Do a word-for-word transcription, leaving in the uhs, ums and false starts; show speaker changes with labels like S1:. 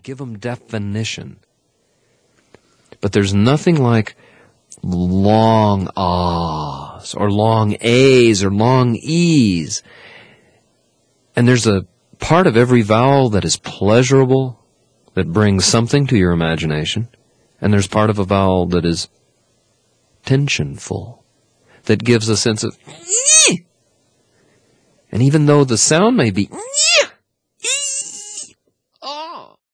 S1: give them definition. But there's nothing like long ahs, or long a's, or long e's. And there's a part of every vowel that is pleasurable, that brings something to your imagination. And there's part of a vowel that is tensionful, that gives a sense of, and even though the sound may be,